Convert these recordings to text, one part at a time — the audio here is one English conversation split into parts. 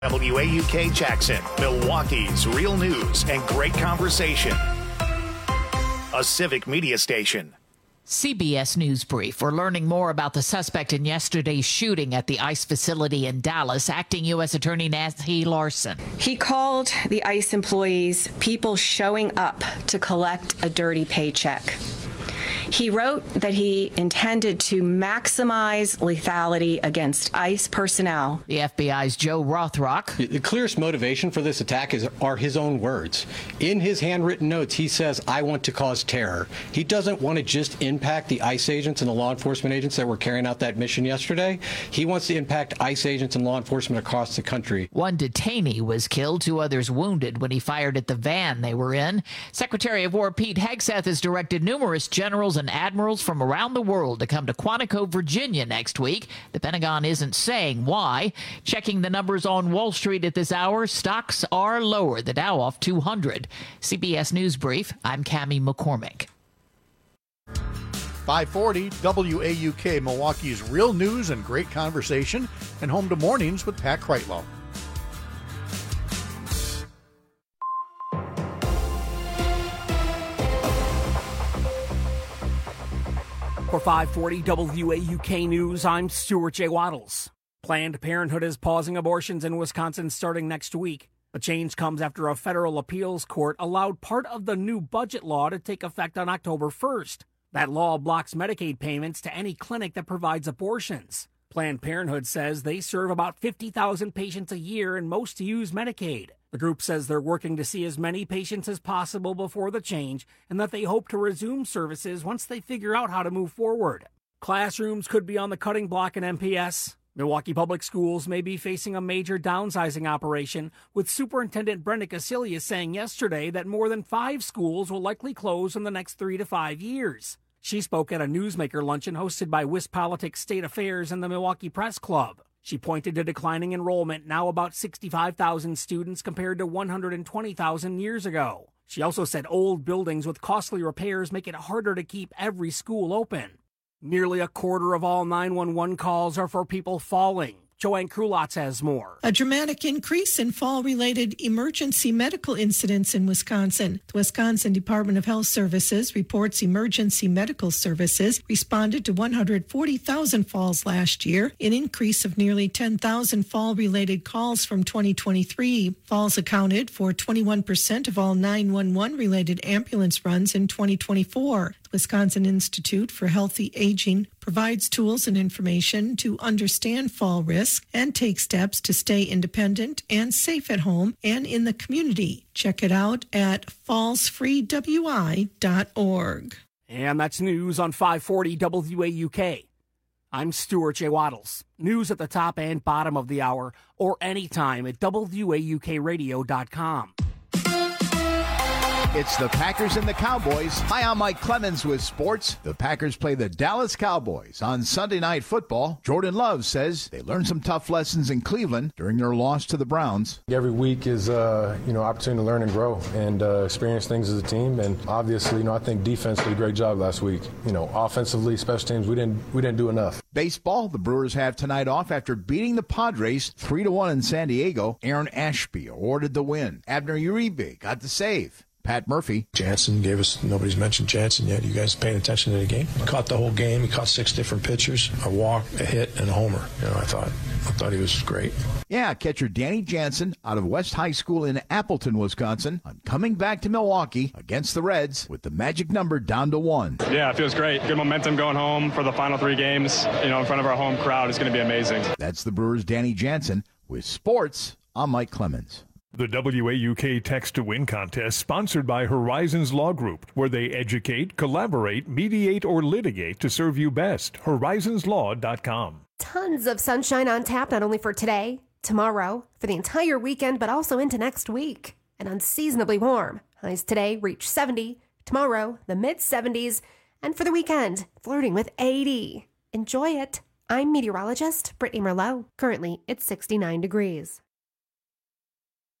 WAUK Jackson, Milwaukee's real news and great conversation. A civic media station. CBS News Brief. We're learning more about the suspect in yesterday's shooting at the ICE facility in Dallas. Acting U.S. Attorney Nancy Larson. He called the ICE employees people showing up to collect a dirty paycheck. He wrote that he intended to maximize lethality against ICE personnel. The FBI's Joe Rothrock. The clearest motivation for this attack are his own words. In his handwritten notes, he says, "I want to cause terror." He doesn't want to just impact the ICE agents and the law enforcement agents that were carrying out that mission yesterday. He wants to impact ICE agents and law enforcement across the country. One detainee was killed, 2 others wounded when he fired at the van they were in. Secretary of War Pete Hegseth has directed numerous generals and admirals from around the world to come to Quantico, Virginia next week. The Pentagon isn't saying why. Checking the numbers on Wall Street at this hour, stocks are lower. The Dow off 200. CBS News Brief, I'm Cammie McCormick. 540 WAUK, Milwaukee's real news and great conversation, and home to mornings with Pat Kreitlow. For 540 WAUK News, I'm Stuart J. Waddles. Planned Parenthood is pausing abortions in Wisconsin starting next week. The change comes after a federal appeals court allowed part of the new budget law to take effect on October 1st. That law blocks Medicaid payments to any clinic that provides abortions. Planned Parenthood says they serve about 50,000 patients a year and most use Medicaid. The group says they're working to see as many patients as possible before the change and that they hope to resume services once they figure out how to move forward. Classrooms could be on the cutting block in MPS. Milwaukee Public Schools may be facing a major downsizing operation, with Superintendent Brenda Casilius saying yesterday that more than 5 schools will likely close in the next 3 to 5 years. She spoke at a newsmaker luncheon hosted by WisPolitics State Affairs and the Milwaukee Press Club. She pointed to declining enrollment, now about 65,000 students compared to 120,000 years ago. She also said old buildings with costly repairs make it harder to keep every school open. Nearly a quarter of all 911 calls are for people falling. Joanne Krulotz has more. A dramatic increase in fall-related emergency medical incidents in Wisconsin. The Wisconsin Department of Health Services reports emergency medical services responded to 140,000 falls last year, an increase of nearly 10,000 fall-related calls from 2023. Falls accounted for 21% of all 911-related ambulance runs in 2024. The Wisconsin Institute for Healthy Aging provides tools and information to understand fall risk and take steps to stay independent and safe at home and in the community. Check it out at fallsfreewi.org. And that's news on 540 WAUK. I'm Stuart J. Waddles. News at the top and bottom of the hour or anytime at WAUKradio.com. It's the Packers and the Cowboys. Hi, I'm Mike Clemens with sports. The Packers play the Dallas Cowboys on Sunday Night Football. Jordan Love says they learned some tough lessons in Cleveland during their loss to the Browns. Every week is opportunity to learn and grow and experience things as a team. And obviously, I think defense did a great job last week. Offensively, special teams, we didn't do enough. Baseball, the Brewers have tonight off after beating the Padres 3-1 in San Diego. Aaron Ashby awarded the win. Abner Uribe got the save. Pat Murphy. Jansen gave us, nobody's mentioned Jansen yet. You guys paying attention to the game? He caught the whole game. He caught 6 different pitchers, a walk, a hit, and a homer. I thought he was great. Yeah, catcher Danny Jansen out of West High School in Appleton, Wisconsin. I'm coming back to Milwaukee against the Reds with the magic number down to 1. Yeah, it feels great. Good momentum going home for the final 3 games. In front of our home crowd is going to be amazing. That's the Brewers' Danny Jansen. With sports, I'm Mike Clemens. The WAUK Text to Win contest sponsored by Horizons Law Group, where they educate, collaborate, mediate, or litigate to serve you best. Horizonslaw.com. Tons of sunshine on tap, not only for today, tomorrow, for the entire weekend, but also into next week. And unseasonably warm. Highs today reach 70, tomorrow the mid-70s, and for the weekend, flirting with 80. Enjoy it. I'm meteorologist Brittany Merlot. Currently, it's 69 degrees.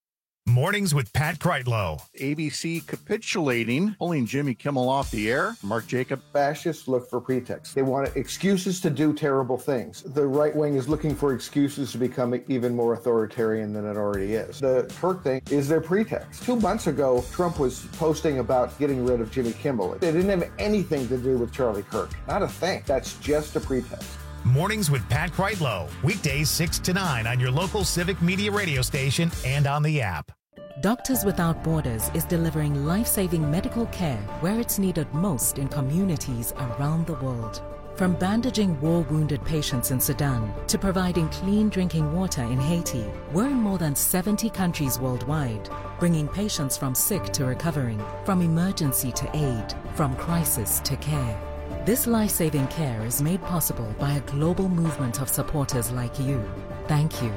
Mornings with Pat Kreitlow. ABC capitulating, pulling Jimmy Kimmel off the air. Mark Jacob. Fascists look for pretexts. They want excuses to do terrible things. The right wing is looking for excuses to become even more authoritarian than it already is. The Turk thing is their pretext. 2 months ago, Trump was posting about getting rid of Jimmy Kimmel. It didn't have anything to do with Charlie Kirk. Not a thing. That's just a pretext. Mornings with Pat Kreitlow. Weekdays 6 to 9 on your local Civic Media radio station and on the app. Doctors Without Borders is delivering life-saving medical care where it's needed most in communities around the world. From bandaging war-wounded patients in Sudan to providing clean drinking water in Haiti, we're in more than 70 countries worldwide, bringing patients from sick to recovering, from emergency to aid, from crisis to care. This life-saving care is made possible by a global movement of supporters like you. Thank you.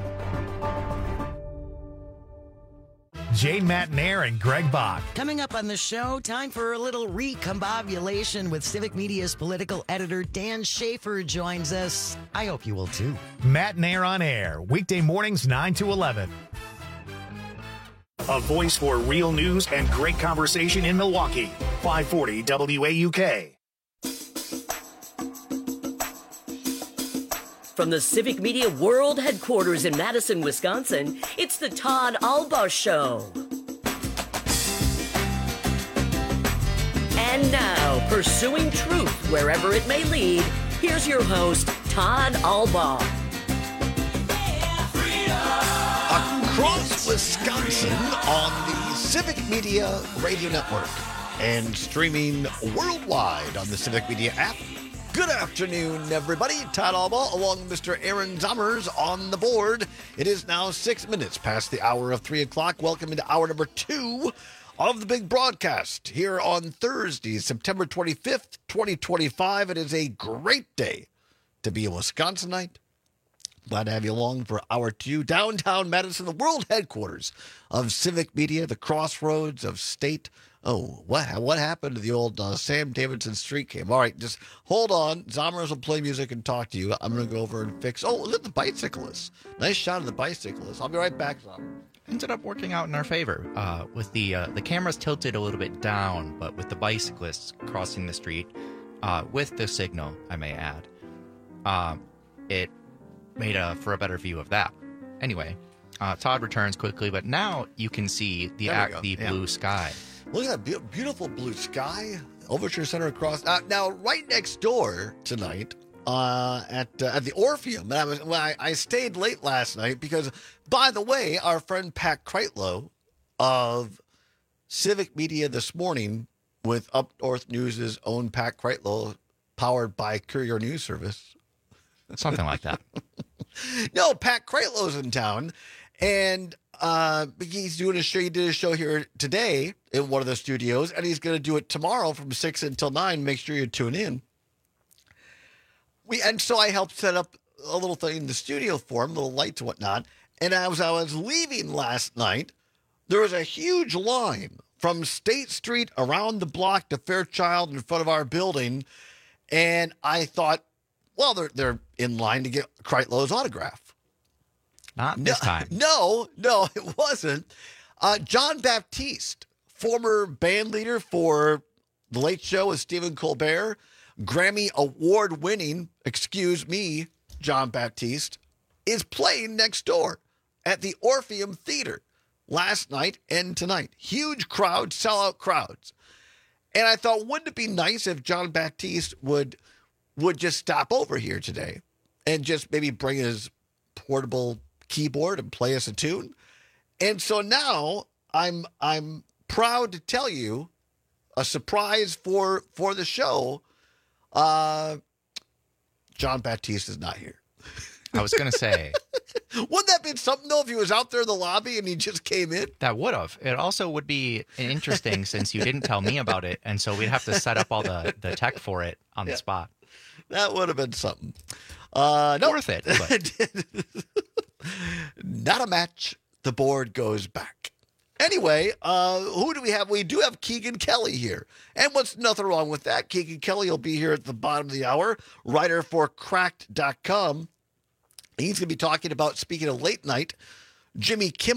Jane Matnair and Greg Bach. Coming up on the show, time for a little recombobulation with Civic Media's political editor Dan Schaefer joins us. I hope you will too. Matnair on air, weekday mornings 9 to 11. A voice for real news and great conversation in Milwaukee. 540 WAUK. From the Civic Media World Headquarters in Madison, Wisconsin, it's the Todd Alba Show. And now, pursuing truth wherever it may lead, here's your host, Todd Alba. Across Wisconsin on the Civic Media Radio Network and streaming worldwide on the Civic Media app. Good afternoon, everybody. Todd Alba along with Mr. Aaron Zommers on the board. It is now 6 minutes past the hour of 3 o'clock. Welcome into hour number 2 of the big broadcast here on Thursday, September 25th, 2025. It is a great day to be a Wisconsinite. Glad to have you along for hour 2. Downtown Madison, the world headquarters of Civic Media, the crossroads of state. Oh, what happened to the old Sam Davidson street game? All right, just hold on. Zommers will play music and talk to you. I'm going to go over and fix. Oh, look at the bicyclist. Nice shot of the bicyclist. I'll be right back, Zommers. Ended up working out in our favor. With the cameras tilted a little bit down, but with the bicyclists crossing the street, with the signal, I may add, it made for a better view of that. Anyway, Todd returns quickly, but now you can see the blue sky. Look at that beautiful blue sky. Overture Center across. Now, right next door tonight at the Orpheum. And I stayed late last night because, by the way, our friend Pat Kreitlow of Civic Media This Morning with Up North News' own Pat Kreitlow, powered by Courier News Service. Something like that. No, Pat Kreitlow's in town, and he's doing a show. He did a show here today in one of the studios, and he's going to do it tomorrow from 6 until 9. Make sure you tune in. So I helped set up a little thing in the studio for him, little lights and whatnot. And as I was leaving last night, there was a huge line from State Street around the block to Fairchild in front of our building, and I thought, well, they're in line to get Kreitlow's autograph. Not this time. No, it wasn't. John Baptiste, former band leader for The Late Show with Stephen Colbert, Grammy Award-winning, John Baptiste, is playing next door at the Orpheum Theater last night and tonight. Huge crowds, sellout crowds. And I thought, wouldn't it be nice if John Baptiste would just stop over here today and just maybe bring his portable keyboard and play us a tune? And so now I'm proud to tell you a surprise for the show. John Baptiste is not here. I was going to say. Wouldn't that be something, though, if he was out there in the lobby and he just came in? That would have. It also would be interesting since you didn't tell me about it, and so we'd have to set up all the tech for it on the spot. That would have been something. No. Worth it. But. Not a match. The board goes back. Anyway, who do we have? We do have Keegan Kelly here. And what's nothing wrong with that? Keegan Kelly will be here at the bottom of the hour, writer for Cracked.com. He's going to be talking about, speaking of late night, Jimmy Kimmel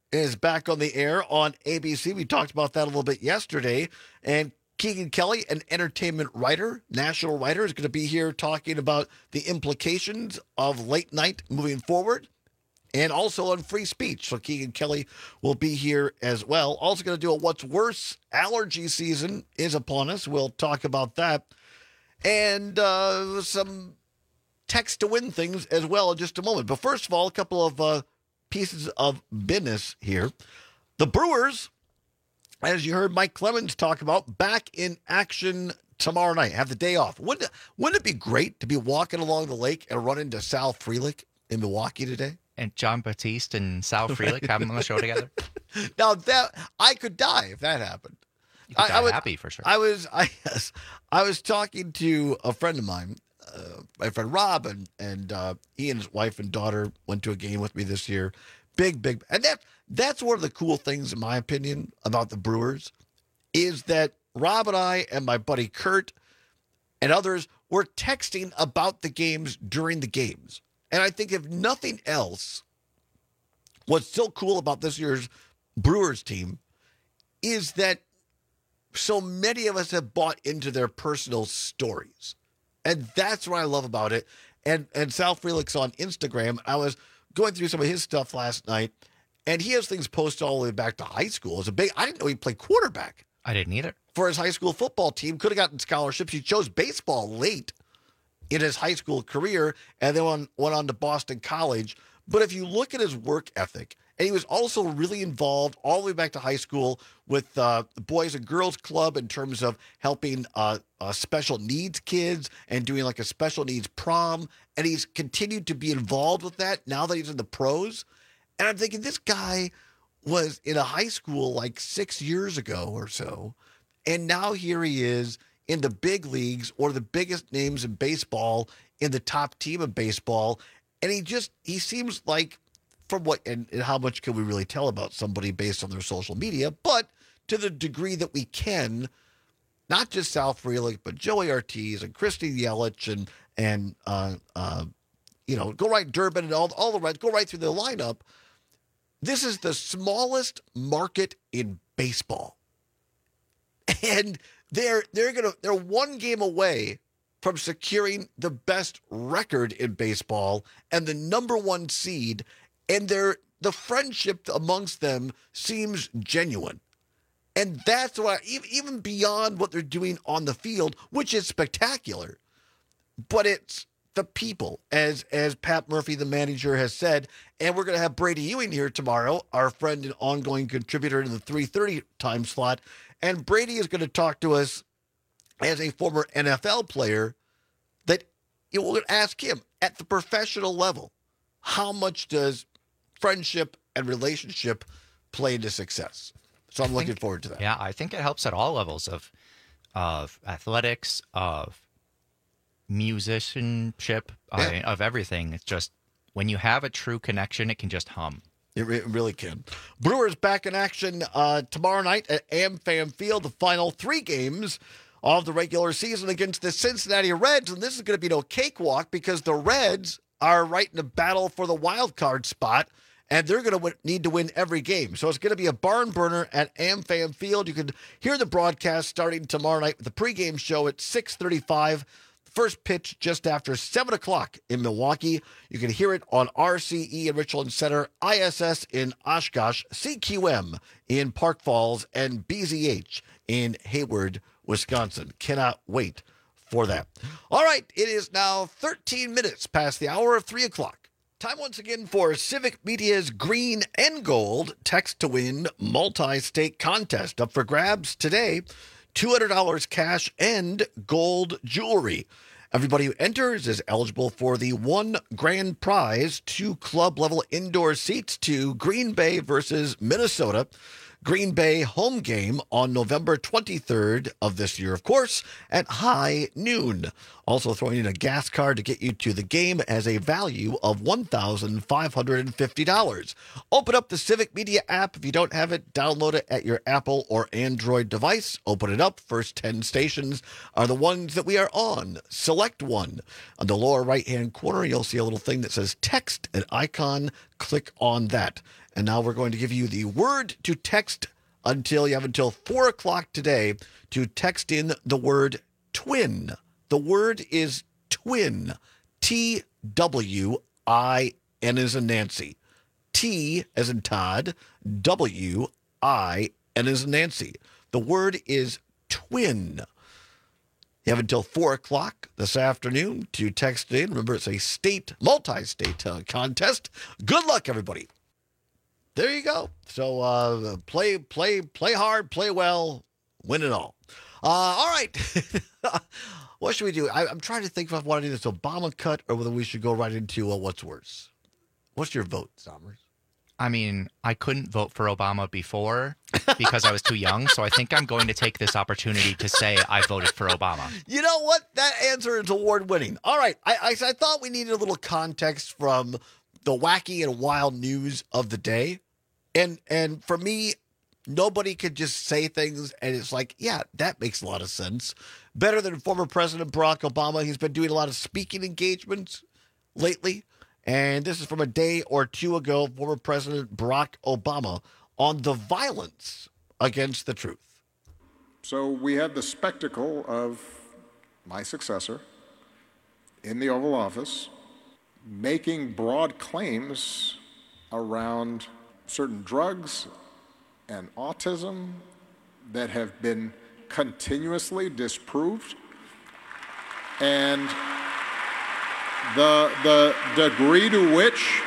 is back on the air on ABC. We talked about that a little bit yesterday. And Keegan Kelly, an entertainment writer, national writer, is going to be here talking about the implications of late night moving forward and also on free speech. So Keegan Kelly will be here as well. Also going to do a What's Worse. Allergy season is upon us. We'll talk about that. And some text to win things as well in just a moment. But first of all, a couple of pieces of business here. The Brewers, as you heard Mike Clemens talk about, back in action tomorrow night. Have the day off. Wouldn't it be great to be walking along the lake and run into Sal Frelick in Milwaukee today? And John Batiste and Sal Frelick having them on the show together? Now, that I could die if that happened. You could die happy for sure. I was talking to a friend of mine, my friend Rob, and he and his wife and daughter went to a game with me this year. Big, and that's one of the cool things, in my opinion, about the Brewers, is that Rob and I and my buddy Kurt and others were texting about the games during the games. And I think if nothing else, what's so cool about this year's Brewers team is that so many of us have bought into their personal stories. And that's what I love about it. And Sal Frelick's on Instagram. I was going through some of his stuff last night, and he has things posted all the way back to high school. I didn't know he played quarterback. I didn't either. For his high school football team. Could have gotten scholarships. He chose baseball late in his high school career and then went on to Boston College. But if you look at his work ethic, and he was also really involved all the way back to high school with the Boys and Girls Club in terms of helping special needs kids and doing like a special needs prom. And he's continued to be involved with that now that he's in the pros. And I'm thinking this guy was in a high school like 6 years ago or so. And now here he is in the big leagues, or the biggest names in baseball, in the top team of baseball. And he seems like, from what, and how much can we really tell about somebody based on their social media, but to the degree that we can, not just Sal Frelick, but Joey Ortiz and Christy Yelich and go right Durbin and all the Reds, go right through the lineup. This is the smallest market in baseball. And they're one game away from securing the best record in baseball and the number one seed. And the friendship amongst them seems genuine. And that's why, even beyond what they're doing on the field, which is spectacular, but it's the people, as Pat Murphy, the manager, has said. And we're going to have Brady Ewing here tomorrow, our friend and ongoing contributor in the 3:30 time slot. And Brady is going to talk to us as a former NFL player that we're going to ask him at the professional level, how much does friendship and relationship play into success? So I'm looking forward to that. Yeah, I think it helps at all levels of athletics, of musicianship, of everything. It's just when you have a true connection, it can just hum. It really can. Brewers back in action tomorrow night at AmFam Field, the final 3 games of the regular season against the Cincinnati Reds. And this is going to be no cakewalk because the Reds are right in the battle for the wild card spot, and they're going to need to win every game. So it's going to be a barn burner at AmFam Field. You can hear the broadcast starting tomorrow night with the pregame show at 6:35. First pitch just after 7 o'clock in Milwaukee. You can hear it on RCE in Richland Center, ISS in Oshkosh, CQM in Park Falls, and BZH in Hayward, Wisconsin. Cannot wait for that. All right, it is now 13 minutes past the hour of 3 o'clock. Time once again for Civic Media's Green and Gold Text to Win multi-state contest. Up for grabs today, $200 cash and gold jewelry. Everybody who enters is eligible for the one grand prize, 2 club-level indoor seats to Green Bay versus Minnesota. Green Bay home game on November 23rd of this year, of course, at high noon. Also throwing in a gas card to get you to the game as a value of $1,550. Open up the Civic Media app. If you don't have it, download it at your Apple or Android device. Open it up. First 10 stations are the ones that we are on. Select one. On the lower right-hand corner, you'll see a little thing that says text, an icon. Click on that. And now we're going to give you the word to text until 4 o'clock today to text in the word twin. The word is twin. T-W-I-N as in Nancy. T as in Todd. W-I-N as in Nancy. The word is twin. You have until 4 o'clock this afternoon to text in. Remember, it's a multi-state contest. Good luck, everybody. There you go. So play hard, play well, win it all. All right. What should we do? I'm trying to think if I want to do this Obama cut or whether we should go right into what's worse. What's your vote, Somers? I mean, I couldn't vote for Obama before because I was too young, so I think I'm going to take this opportunity to say I voted for Obama. You know what? That answer is award-winning. All right. I thought we needed a little context from the wacky and wild news of the day. And for me, nobody could just say things and it's like, yeah, that makes a lot of sense. Better than former President Barack Obama. He's been doing a lot of speaking engagements lately. And this is from a day or two ago, former President Barack Obama on the violence against the truth. So we had the spectacle of my successor in the Oval Office making broad claims around certain drugs and autism that have been continuously disproved. And the degree to which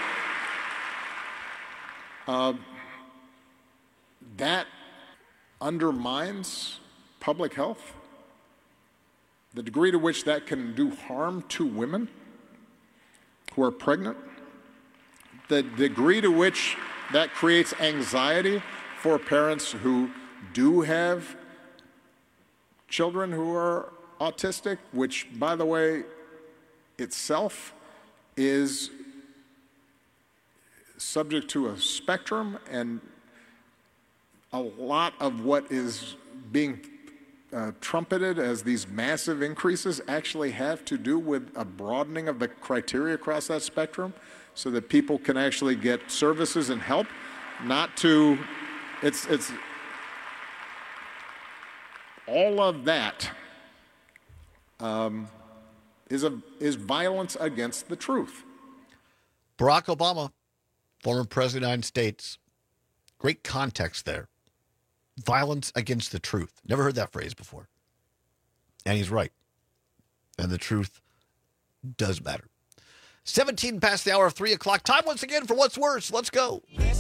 that undermines public health, the degree to which that can do harm to women who are pregnant, the degree to which that creates anxiety for parents who do have children who are autistic, which, by the way, itself is subject to a spectrum, and a lot of what is being trumpeted as these massive increases actually have to do with a broadening of the criteria across that spectrum so that people can actually get services and help, not to, it's all of that is violence against the truth. Barack Obama, former president of the United States, great context there. Violence against the truth. Never heard that phrase before. And he's right. And the truth does matter. 17 past the hour of 3 o'clock. Time once again for What's Worse. Let's go.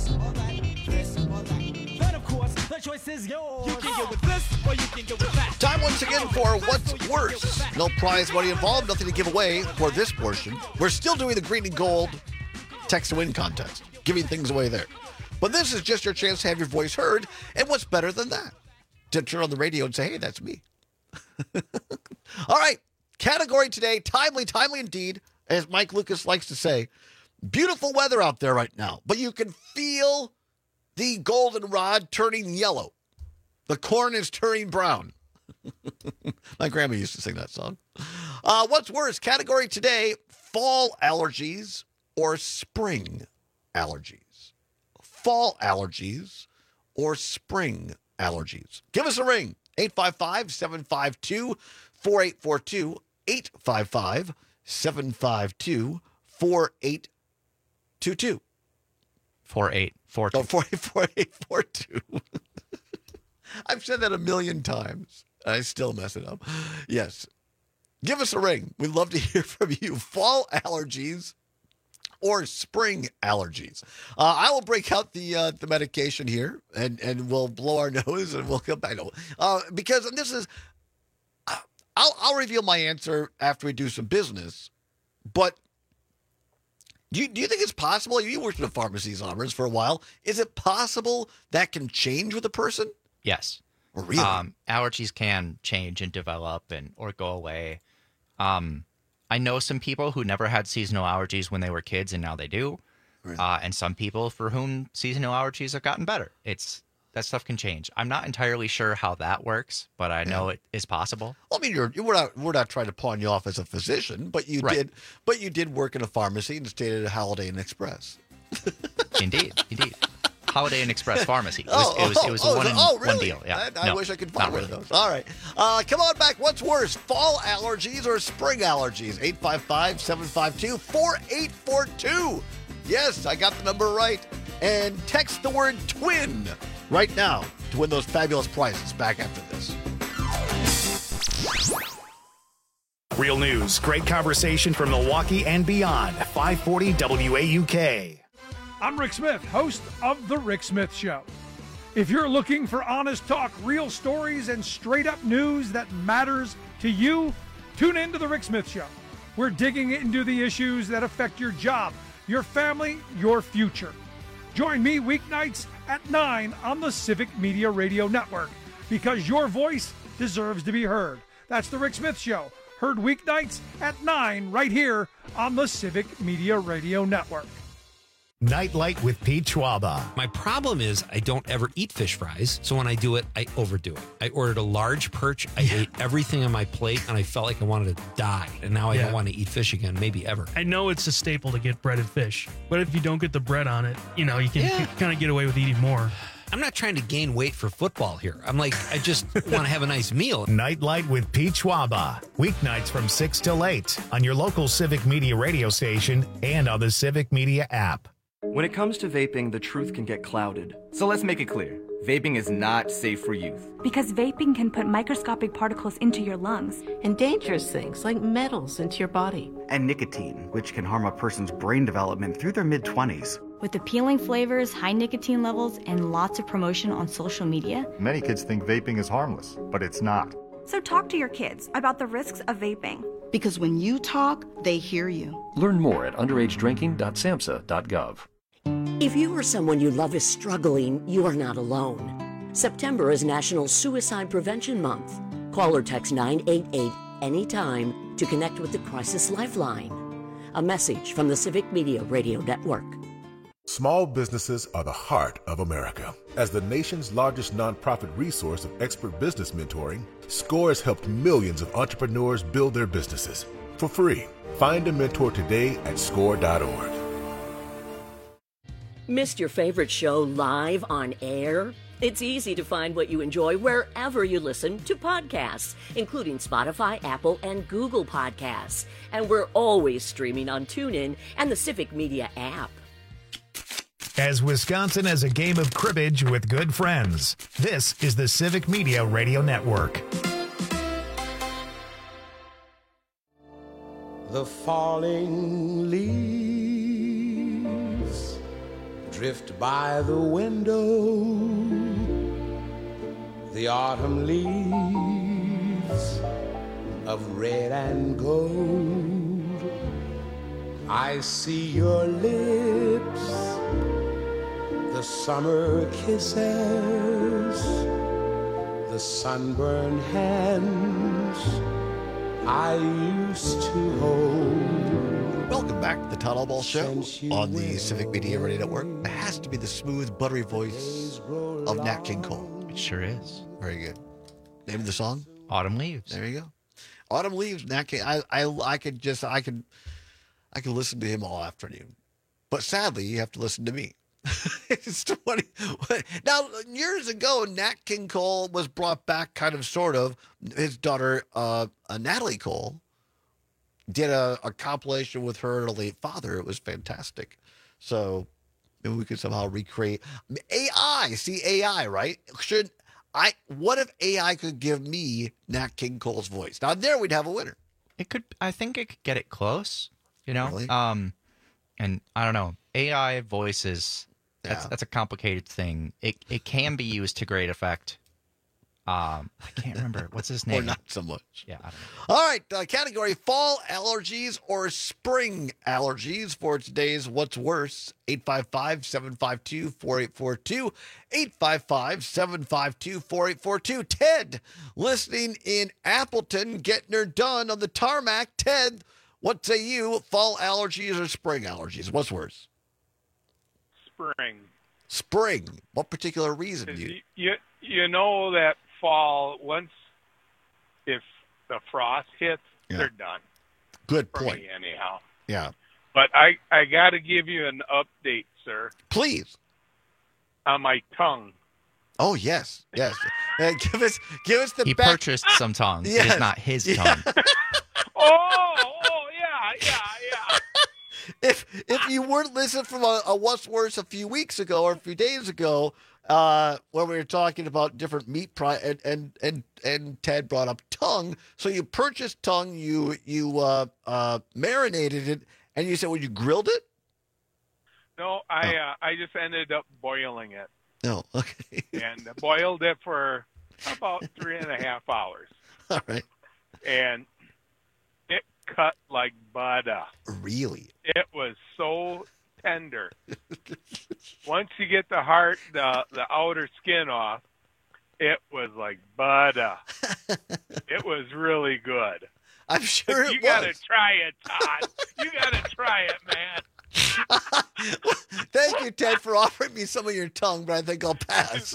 Time once again for What's Worse. No prize money involved, nothing to give away for this portion. We're still doing the green and gold text to win contest, giving things away there. But this is just your chance to have your voice heard, and what's better than that? To turn on the radio and say, hey, that's me. All right, category today, timely indeed, as Mike Lucas likes to say. Beautiful weather out there right now, but you can feel the goldenrod turning yellow. The corn is turning brown. My grandma used to sing that song. What's worse? Category today, fall allergies or spring allergies. Fall allergies or spring allergies. Give us a ring. 855-752-4842. 855-752-4822. 4842. 4842. I've said that a million times. I still mess it up. Yes. Give us a ring. We'd love to hear from you. Fall allergies or spring allergies. I will break out the medication here, and we'll blow our nose, and we'll come back. Because this is, I'll reveal my answer after we do some business. But do you think it's possible? You worked in a pharmacy, Somers, for a while. Is it possible that can change with a person? Yes. Really? Allergies can change and develop or go away. I know some people who never had seasonal allergies when they were kids, and now they do. Right. And some people for whom seasonal allergies have gotten better. That stuff can change. I'm not entirely sure how that works, but I know it is possible. Well, I mean, we're not trying to pawn you off as a physician, but you did work in a pharmacy and stayed at a Holiday Inn Express. Indeed. Holiday Inn Express Pharmacy. It was really? one deal. Yeah. I wish I could find one of those. All right. Come on back. What's worse, fall allergies or spring allergies? 855-752-4842. Yes, I got the number right. And text the word twin right now to win those fabulous prizes. Back after this. Real news, great conversation from Milwaukee and beyond. 540 WAUK. I'm Rick Smith, host of The Rick Smith Show. If you're looking for honest talk, real stories, and straight-up news that matters to you, tune in to The Rick Smith Show. We're digging into the issues that affect your job, your family, your future. Join me weeknights at 9 on the Civic Media Radio Network, because your voice deserves to be heard. That's The Rick Smith Show, heard weeknights at 9 right here on the Civic Media Radio Network. Nightlight with Pete Schwaba. My problem is I don't ever eat fish fries, so when I do it, I overdo it. I ordered a large perch, I ate everything on my plate, and I felt like I wanted to die. And now I don't want to eat fish again, maybe ever. I know it's a staple to get breaded fish, but if you don't get the bread on it, you can kind of get away with eating more. I'm not trying to gain weight for football here. I'm like, I just want to have a nice meal. Nightlight with Pete Schwaba. Weeknights from 6 till 8 on your local Civic Media radio station and on the Civic Media app. When it comes to vaping, the truth can get clouded. So let's make it clear. Vaping is not safe for youth. Because vaping can put microscopic particles into your lungs. And dangerous things like metals into your body. And nicotine, which can harm a person's brain development through their mid-20s. With appealing flavors, high nicotine levels, and lots of promotion on social media, many kids think vaping is harmless, but it's not. So talk to your kids about the risks of vaping. Because when you talk, they hear you. Learn more at underagedrinking.samhsa.gov. If you or someone you love is struggling, you are not alone. September is National Suicide Prevention Month. Call or text 988 anytime to connect with the Crisis Lifeline. A message from the Civic Media Radio Network. Small businesses are the heart of America. As the nation's largest nonprofit resource of expert business mentoring, SCORE has helped millions of entrepreneurs build their businesses for free. Find a mentor today at score.org. Missed your favorite show live on air? It's easy to find what you enjoy wherever you listen to podcasts, including Spotify, Apple, and Google Podcasts. And we're always streaming on TuneIn and the Civic Media app. As Wisconsin has a game of cribbage with good friends, this is the Civic Media Radio Network. The falling leaves drift by the window, the autumn leaves of red and gold. I see your lips, the summer kisses, the sunburned hands I used to hold. Welcome back to the Todd Ball Show on the Civic Media Radio Network. It has to be the smooth, buttery voice of Nat King Cole. It sure is. Very good. Name of the song? Autumn Leaves. There you go. Autumn Leaves, Nat King. I could listen to him all afternoon. But sadly, you have to listen to me. It's 20. Now, years ago, Nat King Cole was brought back, kind of, sort of. His daughter, Natalie Cole, did a compilation with her and her late father. It was fantastic. So maybe we could somehow recreate AI. See, AI, right? What if AI could give me Nat King Cole's voice? Now there we'd have a winner. It could. I think it could get it close. You know. Really? And I don't know. AI voices. That's a complicated thing. It can be used to great effect. I can't remember. What's his name? Or not so much. Yeah, I don't know. All right, category fall allergies or spring allergies for today's What's Worse. 855-752-4842. 855-752-4842. Ted, listening in Appleton, getting her done on the tarmac. Ted, what say you? Fall allergies or spring allergies? What's worse? Spring. Spring. What particular reason? You know that fall, once if the frost hits, they're done. Good for point. me anyhow. Yeah. But I got to give you an update, sir. Please. on my tongue. Oh, yes. Give us the He back. purchased some tongue. Yes. It is not his tongue. Yeah. If you weren't listening from a What's Worse a few weeks ago or a few days ago, when we were talking about different meat and Ted brought up tongue. So you purchased tongue, you marinated it, and you said, well, you grilled it? No, I just ended up boiling it. No, okay. And boiled it for about 3.5 hours. All right. And it cut like butter. Really? It was so tender. Once you get the heart, the outer skin off, it was like butter. It was really good. I'm sure You gotta try it, Todd. You gotta try it, man. Thank you, Ted, for offering me some of your tongue, but I think I'll pass.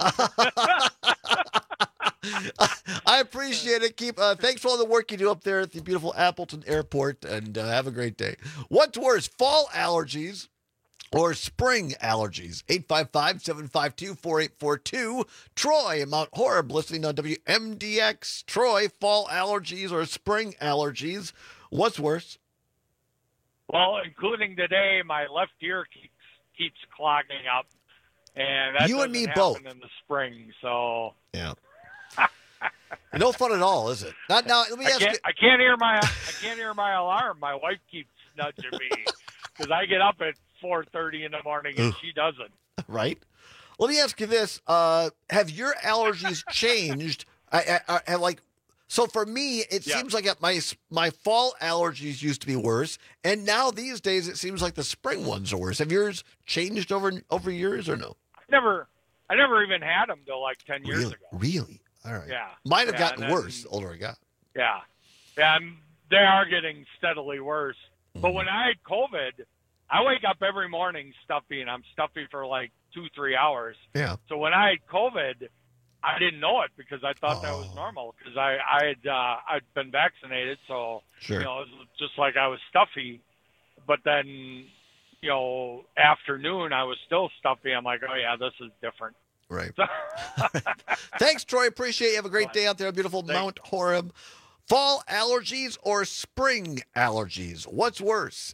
I appreciate it. Thanks for all the work you do up there at the beautiful Appleton Airport, and have a great day. What's worse, fall allergies or spring allergies? 855-752-4842. Troy in Mount Horeb listening on WMDX. Troy, fall allergies or spring allergies. What's worse? Well, including today, my left ear keeps clogging up, and that You and doesn't me both. happen in the spring. So yeah, no fun at all, is it? Not now. Let me ask you. I can't hear my alarm. My wife keeps nudging me because I get up at 4:30 in the morning and she doesn't. Right. Let me ask you this: have your allergies changed? So for me, it seems like my fall allergies used to be worse, and now these days it seems like the spring ones are worse. Have yours changed over years or no? I never even had them till like 10 years ago. Really? All right. Yeah. Mine have gotten worse the older I got. Yeah. And they are getting steadily worse. But when I had COVID, I wake up every morning stuffy, and I'm stuffy for like 2-3 hours. Yeah. So when I had COVID, I didn't know it because I thought that was normal because I'd been vaccinated, so sure. It was just like I was stuffy. But then, afternoon I was still stuffy. I'm like, oh yeah, this is different. Right. Thanks, Troy. Appreciate you. Have a great day out there, beautiful Mount Horeb. Fall allergies or spring allergies? What's worse?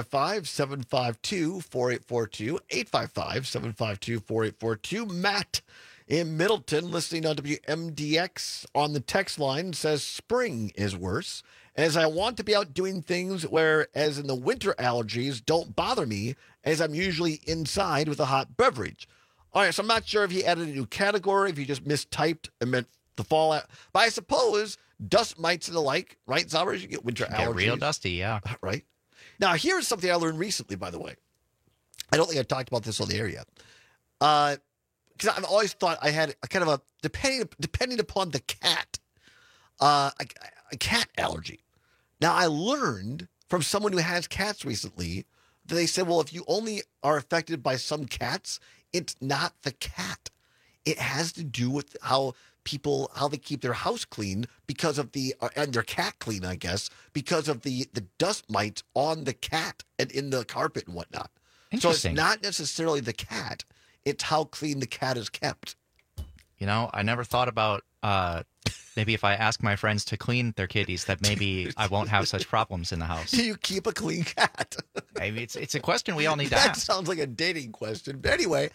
855-752-4842. 855-752-4842. Matt in Middleton, listening on WMDX on the text line, says spring is worse, as I want to be out doing things whereas in the winter allergies don't bother me, as I'm usually inside with a hot beverage. All right, so I'm not sure if he added a new category, if he just mistyped and meant the fall. But I suppose dust mites and the like, right, Zalbers? You get winter allergies. Get real dusty, yeah. Right. Now, here's something I learned recently, by the way. I don't think I talked about this on the air yet. Because I've always thought I had a kind of a, depending upon the cat, a cat allergy. Now, I learned from someone who has cats recently that they said, well, if you only are affected by some cats, it's not the cat. It has to do with how they keep their house clean because of and their cat clean, I guess, because of the dust mites on the cat and in the carpet and whatnot. So it's not necessarily the cat. It's how clean the cat is kept. I never thought about maybe if I ask my friends to clean their kitties, that maybe I won't have such problems in the house. Do you keep a clean cat? Maybe it's a question we all need to That ask. sounds like a dating question. But anyway,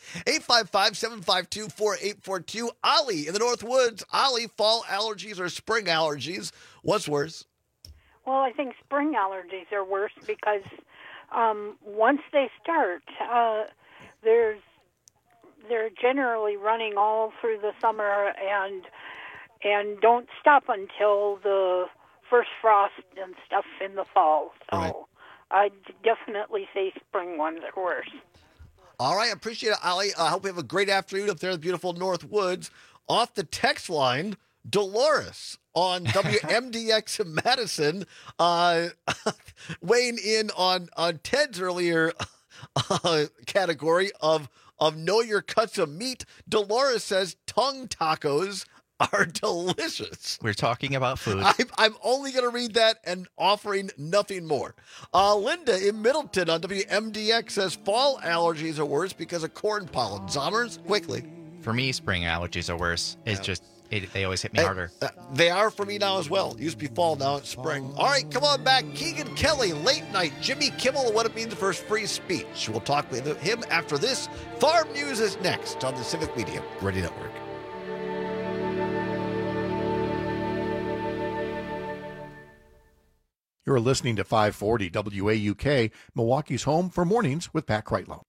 855-752-4842. Ollie in the North Woods. Ollie, fall allergies or spring allergies? What's worse? Well, I think spring allergies are worse because once they start, they're generally running all through the summer and don't stop until the first frost and stuff in the fall. So right. I'd definitely say spring ones are worse. All right, appreciate it, Ollie. I hope you have a great afternoon up there in the beautiful North Woods. Off the text line, Dolores on WMDX in Madison, weighing in on Ted's earlier category of know your cuts of meat. Dolores says tongue tacos are delicious. We're talking about food. I'm only going to read that and offering nothing more. Linda in Middleton on WMDX says fall allergies are worse because of corn pollen. Zommers, quickly. For me, spring allergies are worse. It's just, they always hit me harder. They are for me now as well. It used to be fall, now it's spring. All right, come on back. Keegan Kelly, late night, Jimmy Kimmel, and what it means for his free speech. We'll talk with him after this. Farm News is next on the Civic Media Radio Network. You're listening to 540 WAUK, Milwaukee's home for mornings with Pat Kreitlow.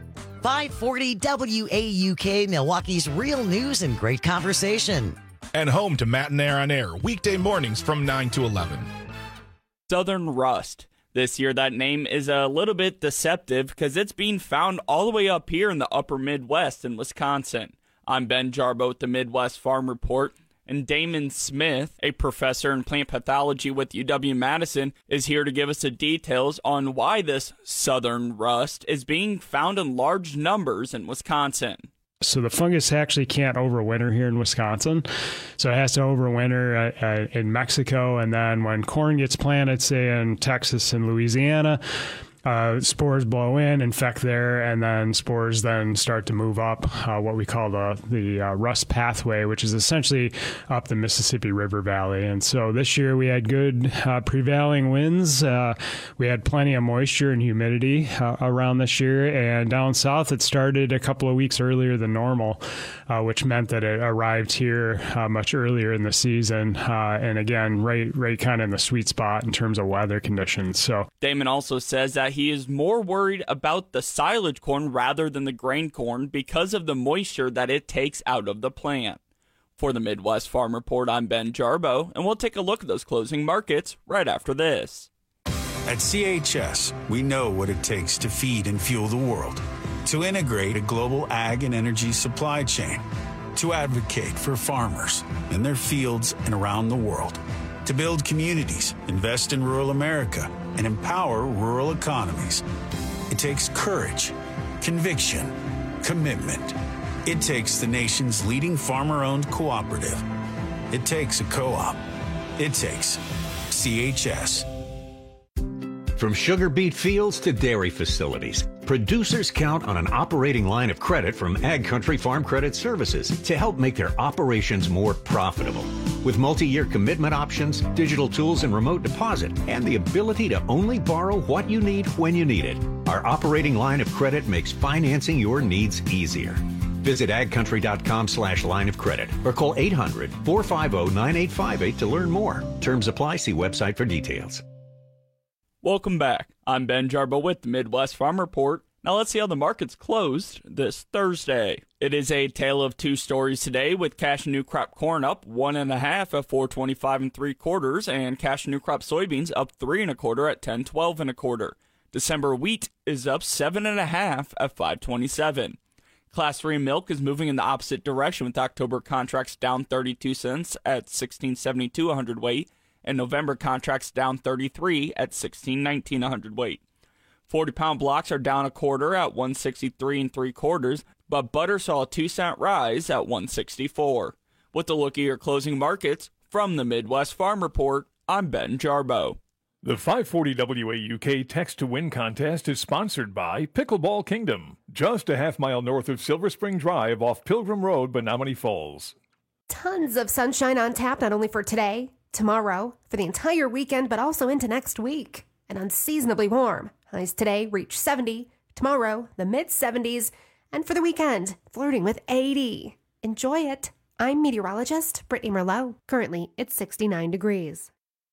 540 WAUK, Milwaukee's real news and great conversation. And home to Matt and Air on Air, weekday mornings from 9 to 11. Southern Rust. This year, that name is a little bit deceptive because it's being found all the way up here in the upper Midwest in Wisconsin. I'm Ben Jarbo with the Midwest Farm Report. And Damon Smith, a professor in plant pathology with UW-Madison, is here to give us the details on why this southern rust is being found in large numbers in Wisconsin. So the fungus actually can't overwinter here in Wisconsin. So it has to overwinter in Mexico. And then when corn gets planted, say in Texas and Louisiana, spores blow in, infect there, and then spores then start to move up what we call the rust pathway, which is essentially up the Mississippi River Valley. And so this year we had good prevailing winds. We had plenty of moisture and humidity around this year. And down south, it started a couple of weeks earlier than normal, which meant that it arrived here much earlier in the season. And again, right kind of in the sweet spot in terms of weather conditions. So Damon also says that he is more worried about the silage corn rather than the grain corn because of the moisture that it takes out of the plant. For the Midwest Farm Report, I'm Ben Jarbo, and we'll take a look at those closing markets right after this. At CHS, we know what it takes to feed and fuel the world, to integrate a global ag and energy supply chain, to advocate for farmers in their fields and around the world, to build communities, invest in rural America, and empower rural economies. It takes courage, conviction, commitment. It takes the nation's leading farmer-owned cooperative. It takes a co-op. It takes CHS. From sugar beet fields to dairy facilities, producers count on an operating line of credit from Ag Country Farm Credit Services to help make their operations more profitable. With multi-year commitment options, digital tools and remote deposit, and the ability to only borrow what you need when you need it, our operating line of credit makes financing your needs easier. Visit agcountry.com/line of credit or call 800-450-9858 to learn more. Terms apply. See website for details. Welcome back. I'm Ben Jarbo with the Midwest Farm Report. Now let's see how the markets closed this Thursday. It is a tale of two stories today, with cash and new crop corn up 1.5 at $4.25 3/4, and cash and new crop soybeans up 3 1/4 at $10.12 1/4. December wheat is up 7.5 at $5.27. Class 3 milk is moving in the opposite direction, with October contracts down 32 cents at $16.72 a hundredweight, and November contracts down 33 at $16.19 a hundredweight. 40-pound blocks are down 1/4 at $1.63 3/4, but butter saw a 2-cent rise at $1.64. With a look at your closing markets from the Midwest Farm Report, I'm Ben Jarbo. The 540 WAUK Text to Win contest is sponsored by Pickleball Kingdom, just a half-mile north of Silver Spring Drive off Pilgrim Road, Menomonee Falls. Tons of sunshine on tap, not only for today, tomorrow, for the entire weekend, but also into next week. And unseasonably warm. Highs today reach 70, tomorrow the mid-70s, and for the weekend, flirting with 80. Enjoy it. I'm meteorologist Brittany Merlot. Currently, it's 69 degrees.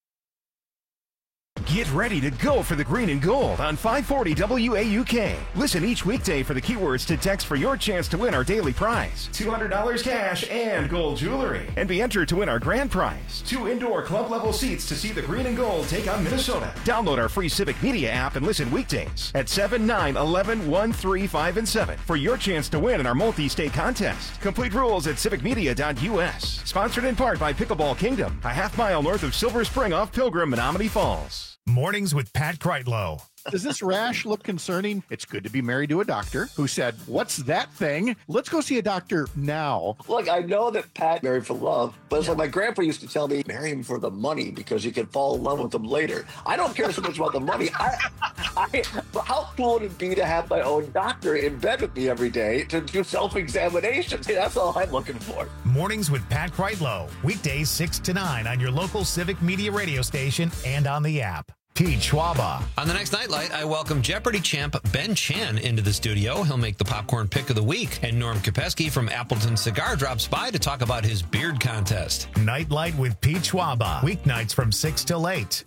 Get ready to go for the green and gold on 540 WAUK. Listen each weekday for the keywords to text for your chance to win our daily prize, $200 cash and gold jewelry. And be entered to win our grand prize, 2 indoor club-level seats to see the green and gold take on Minnesota. Download our free Civic Media app and listen weekdays at 7, 9, 11, 1, 3, 5, and 7 for your chance to win in our multi-state contest. Complete rules at civicmedia.us. Sponsored in part by Pickleball Kingdom, a half-mile north of Silver Spring off Pilgrim, Menomonee Falls. Mornings with Pat Kreitlow Does this rash look concerning? It's good to be married to a doctor who said, "What's that thing? Let's go see a doctor now." Look, I know that Pat married for love, but it's like my grandpa used to tell me, marry him for the money because you can fall in love with him later. I don't care so much about the money. But how cool would it be to have my own doctor in bed with me every day to do self-examinations? That's all I'm looking for. Mornings with Pat Kreitlow. Weekdays 6 to 9 on your local Civic Media radio station and on the app. Pete Schwaba. On the next Nightlight, I welcome Jeopardy champ Ben Chan into the studio. He'll make the popcorn pick of the week. And Norm Kopeski from Appleton Cigar drops by to talk about his beard contest. Nightlight with Pete Schwaba. Weeknights from 6 till 8.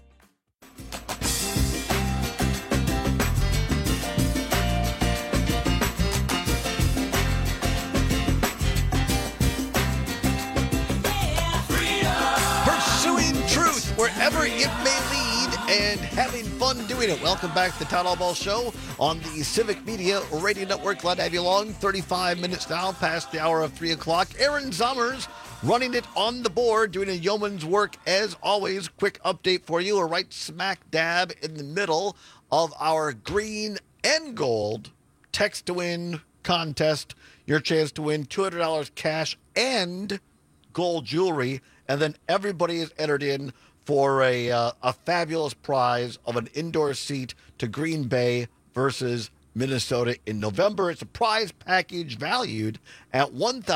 Pursuing truth wherever it may lead and having fun doing it. Welcome back to the Town Hall Ball Show on the Civic Media Radio Network. Glad to have you along. 35 minutes now past the hour of 3 o'clock. Aaron Zommers running it on the board, doing a yeoman's work as always. Quick update for you. We're right smack dab in the middle of our green and gold text to win contest. Your chance to win $200 cash and gold jewelry. And then everybody is entered in for a fabulous prize of an indoor seat to Green Bay versus Minnesota in November. It's a prize package valued at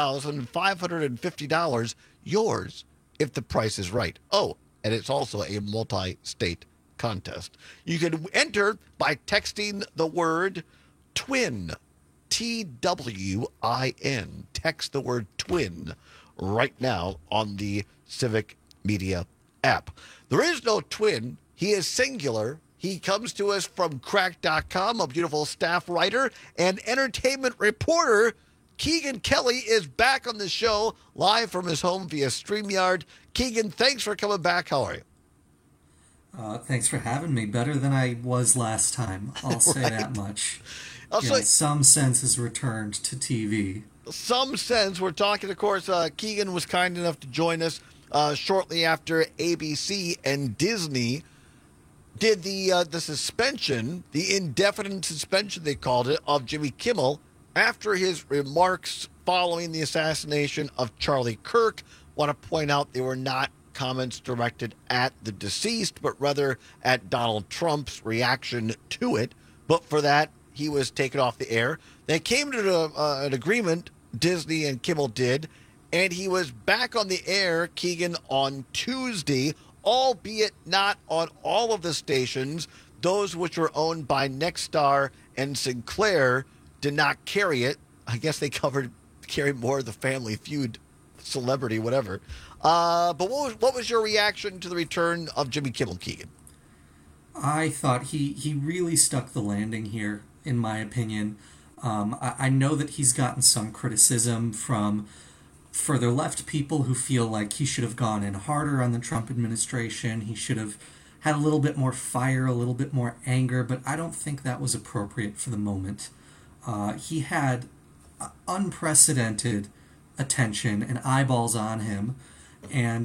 $1,550. Yours if the price is right. Oh, and it's also a multi-state contest. You can enter by texting the word TWIN, TWIN. Text the word TWIN right now on the Civic Media app. There is no twin. He is singular. He comes to us from crack.com, a beautiful staff writer and entertainment reporter. Keegan Kelly is back on the show live from his home via StreamYard. Keegan, thanks for coming back. How are you? Thanks for having me. Better than I was last time. I'll say that much. Some sense has returned to TV. Some sense. We're talking, of course, Keegan was kind enough to join us shortly after ABC and Disney did the suspension, the indefinite suspension, they called it, of Jimmy Kimmel after his remarks following the assassination of Charlie Kirk. Want to point out they were not comments directed at the deceased, but rather at Donald Trump's reaction to it. But for that, he was taken off the air. They came to an agreement, Disney and Kimmel did, and he was back on the air, Keegan, on Tuesday, albeit not on all of the stations. Those which were owned by Nexstar and Sinclair did not carry it. I guess they carried more of the Family Feud, Celebrity, whatever. But what was your reaction to the return of Jimmy Kimmel, Keegan? I thought he really stuck the landing here, in my opinion. I know that he's gotten some criticism from further left people who feel like he should have gone in harder on the Trump administration. He should have had a little bit more fire, a little bit more anger, but I don't think that was appropriate for the moment. He had unprecedented attention and eyeballs on him, and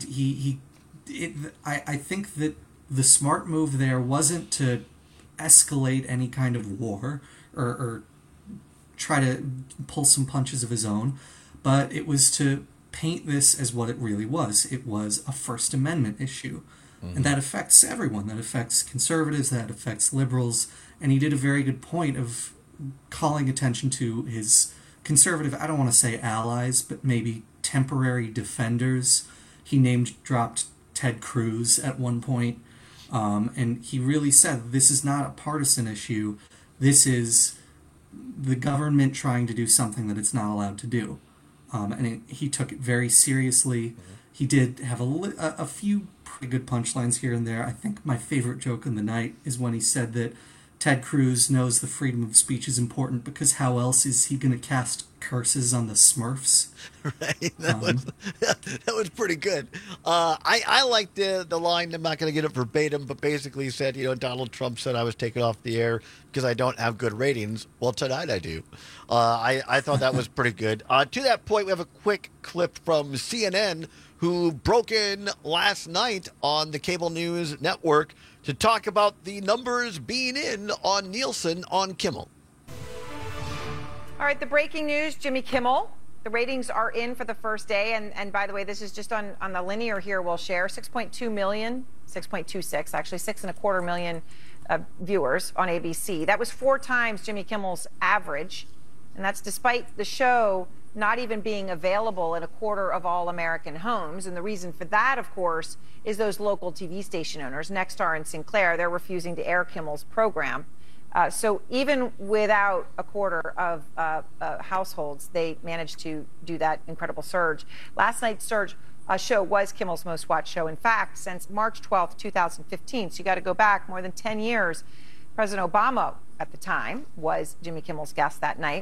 I think that the smart move there wasn't to escalate any kind of war or try to pull some punches of his own, but it was to paint this as what it really was. It was a First Amendment issue. Mm-hmm. And that affects everyone. That affects conservatives, that affects liberals. And he did a very good point of calling attention to his conservative, I don't want to say allies, but maybe temporary defenders. He dropped Ted Cruz at one point. And he really said, this is not a partisan issue. This is the government trying to do something that it's not allowed to do. He took it very seriously. Mm-hmm. He did have a few pretty good punchlines here and there. I think my favorite joke in the night is when he said that Ted Cruz knows the freedom of speech is important because how else is he going to cast curses on the Smurfs? Right, that was pretty good. I liked the line. I'm not going to get it verbatim, but basically he said, Donald Trump said I was taken off the air because I don't have good ratings. Well, tonight I do. I thought that was pretty good. To that point, we have a quick clip from CNN, who broke in last night on the cable news network to talk about the numbers being in on Nielsen on Kimmel. All right, the breaking news, Jimmy Kimmel. The ratings are in for the first day. And by the way, this is just on the linear here we'll share. 6.2 million, 6.26, actually 6.25 million viewers on ABC. That was 4 times Jimmy Kimmel's average. And that's despite the show not even being available in a quarter of all American homes. And the reason for that, of course, is those local TV station owners, Nexstar and Sinclair, they're refusing to air Kimmel's program. So even without a quarter of households, they managed to do that incredible surge. Last night's show was Kimmel's most watched show. In fact, since March 12th, 2015, so you got to go back more than 10 years. President Obama at the time was Jimmy Kimmel's guest that night.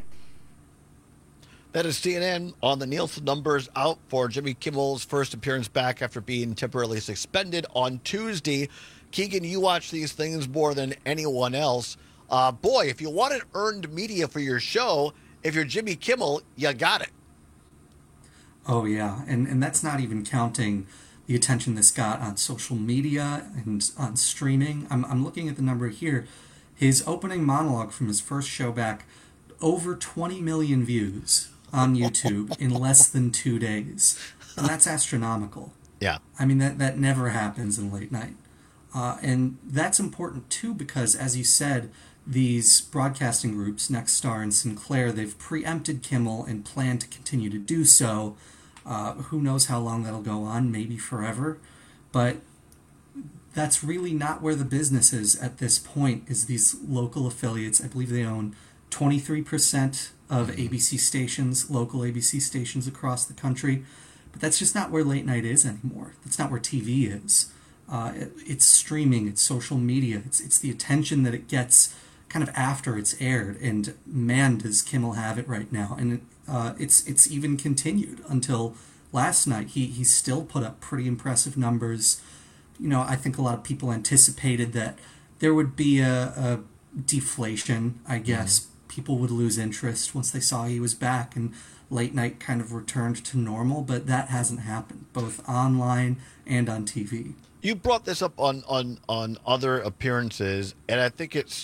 That is CNN on the Nielsen numbers out for Jimmy Kimmel's first appearance back after being temporarily suspended on Tuesday. Keegan, you watch these things more than anyone else. Boy, if you wanted earned media for your show, if you're Jimmy Kimmel, you got it. Oh, yeah. And that's not even counting the attention this got on social media and on streaming. I'm looking at the number here. His opening monologue from his first show back, over 20 million views on YouTube in less than 2 days. And that's astronomical. Yeah. I mean, that never happens in late night. And that's important, too, because, as you said, these broadcasting groups, Nexstar and Sinclair, they've preempted Kimmel and plan to continue to do so. Who knows how long that'll go on, maybe forever. But that's really not where the business is at this point, is these local affiliates. I believe they own 23% of ABC stations, local ABC stations across the country. But that's just not where late night is anymore. That's not where TV is. It's streaming, it's social media, it's the attention that it gets kind of after it's aired, and man, does Kimmel have it right now. And it's even continued until last night. He still put up pretty impressive numbers. You know, I think a lot of people anticipated that there would be a deflation, I guess. Mm-hmm. People would lose interest once they saw he was back, and late night kind of returned to normal, but that hasn't happened, both online and on TV. You brought this up on other appearances, and I think it's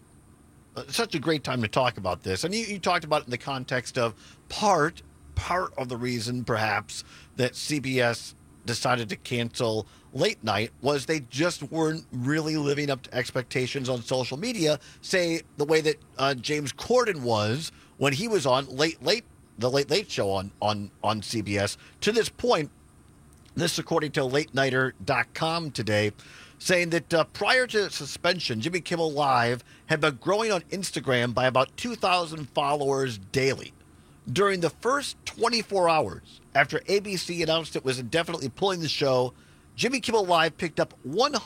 such a great time to talk about this. And you talked about it in the context of part of the reason, perhaps, that CBS decided to cancel late night was they just weren't really living up to expectations on social media, say the way that James Corden was when he was on the Late Late Show on CBS. To this point, this according to LateNighter.com today, saying that prior to suspension, Jimmy Kimmel Live had been growing on Instagram by about 2,000 followers daily. During the first 24 hours after ABC announced it was indefinitely pulling the show, Jimmy Kimmel Live picked up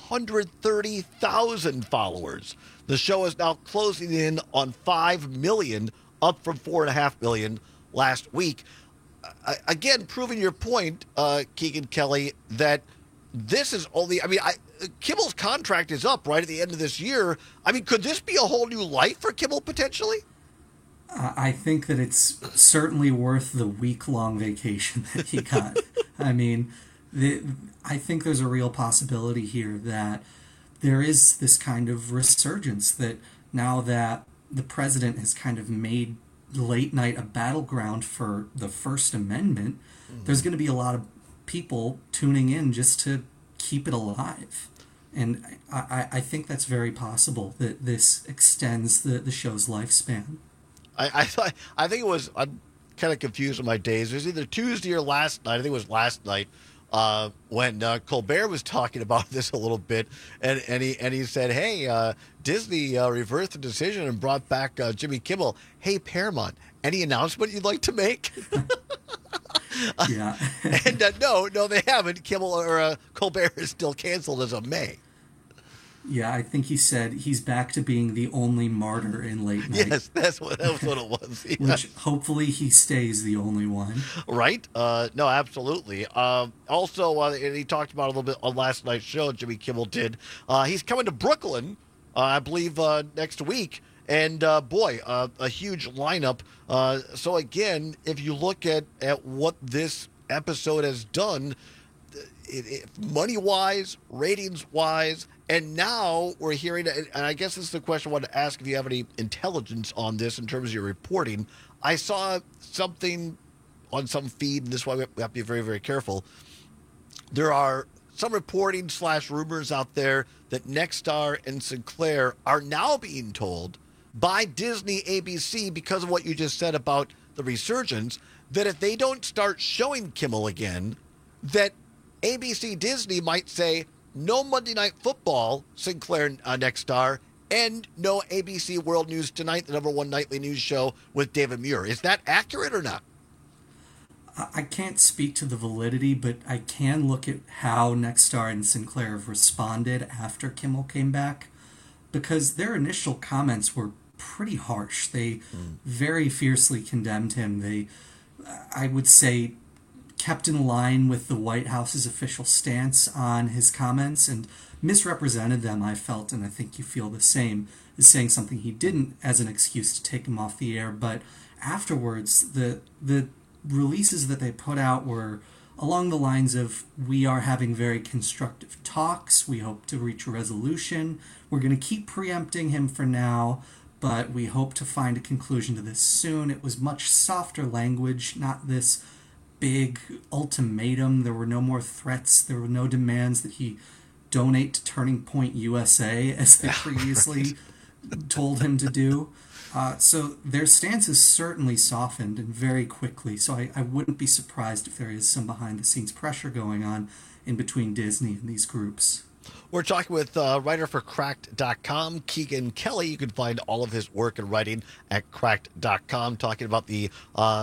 130,000 followers. The show is now closing in on 5 million, up from 4.5 million last week. Again, proving your point, Keegan Kelly, that this is only, Kimmel's contract is up right at the end of this year. I mean, could this be a whole new life for Kimmel potentially? I think that it's certainly worth the week-long vacation that he got. I mean, I think there's a real possibility here that there is this kind of resurgence, that now that the president has kind of made late night a battleground for the First Amendment, there's going to be a lot of people tuning in just to keep it alive. And I think that's very possible, that this extends the show's lifespan. I think it was, I'm kind of confused with my days. It was either Tuesday or last night. I think it was last night when Colbert was talking about this a little bit, and he said, "Hey, Disney reversed the decision and brought back Jimmy Kimmel. Hey, Paramount, any announcement you'd like to make?" Yeah. And no, they haven't. Kimmel or Colbert is still canceled as of May. Yeah, I think he said he's back to being the only martyr in late night. Yes, that was what it was. Yeah. Which hopefully he stays the only one. Right? No, absolutely. Also, he talked about a little bit on last night's show, Jimmy Kimmel did. He's coming to Brooklyn, I believe, next week. And, a huge lineup. So, again, if you look at what this episode has done, money-wise, ratings-wise, and now we're hearing, and I guess this is the question I wanted to ask if you have any intelligence on this in terms of your reporting. I saw something on some feed, and this is why we have to be very, very careful. There are some reporting / rumors out there that Nexstar and Sinclair are now being told by Disney ABC, because of what you just said about the resurgence, that if they don't start showing Kimmel again, that ABC Disney might say no Monday Night Football, Sinclair Nexstar, and no ABC World News Tonight, the #1 nightly news show with David Muir. Is that accurate or not? I can't speak to the validity, but I can look at how Nexstar and Sinclair have responded after Kimmel came back, because their initial comments were pretty harsh. They very fiercely condemned him. They, I would say, kept in line with the White House's official stance on his comments and misrepresented them, I felt, and I think you feel the same, as saying something he didn't as an excuse to take him off the air. But afterwards, the releases that they put out were along the lines of, we are having very constructive talks, we hope to reach a resolution, we're going to keep preempting him for now, but we hope to find a conclusion to this soon. It was much softer language, not this big ultimatum. There were no more threats. There were no demands that he donate to Turning Point USA, as they previously told him to do. So their stance has certainly softened, and very quickly. So I wouldn't be surprised if there is some behind-the-scenes pressure going on in between Disney and these groups. We're talking with writer for Cracked.com, Keegan Kelly. You can find all of his work and writing at Cracked.com, talking about the